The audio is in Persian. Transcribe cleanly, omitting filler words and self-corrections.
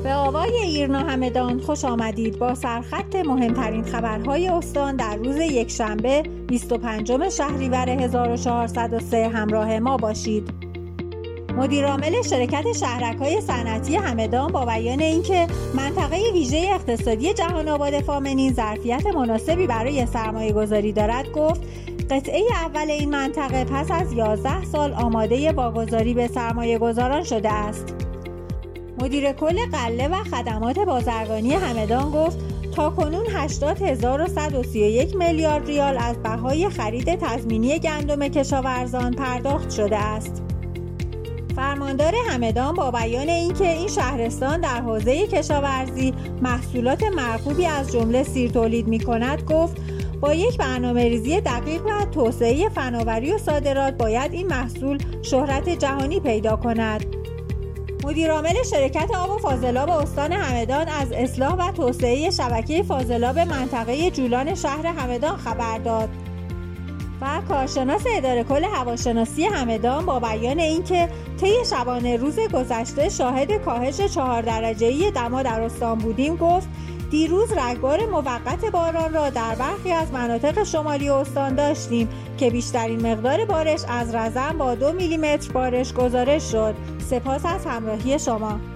به آوای ایرنا همدان خوش آمدید. با سرخط مهمترین خبرهای استان در روز یکشنبه 25 شهریور 1403 همراه ما باشید. مدیرعامل شرکت شهرک‌های صنعتی همدان با بیان اینکه منطقه ویژه اقتصادی جهان آباد فامنی ظرفیت مناسبی برای سرمایه‌گذاری دارد گفت قطعه اول این منطقه پس از 11 سال آماده واگذاری به سرمایه‌گذاران شده است. مدیر کل غله و خدمات بازرگانی همدان گفت تاکنون 80,131 میلیارد ریال از بهای خرید تضمینی گندم کشاورزان پرداخت شده است. فرماندار همدان با بیان اینکه این شهرستان در حوزه کشاورزی محصولات مرغوبی از جمله سیر تولید می‌کند گفت با یک برنامه‌ریزی دقیق و توسعه فناوری و صادرات باید این محصول شهرت جهانی پیدا کند. مدیرعامل شرکت آب و فاضلاب استان همدان از اصلاح و توسعه شبکه فاضلاب منطقه جولان شهر همدان خبر داد و کارشناس اداره کل هواشناسی همدان با بیان اینکه طی شبانه روز گذشته شاهد کاهش 4 درجه‌ای دما در استان بودیم گفت دیروز رگبار موقت باران را در برخی از مناطق شمالی استان داشتیم که بیشترین مقدار بارش از رزم با 2 میلیمتر بارش گزارش شد. سپاس از همراهی شما.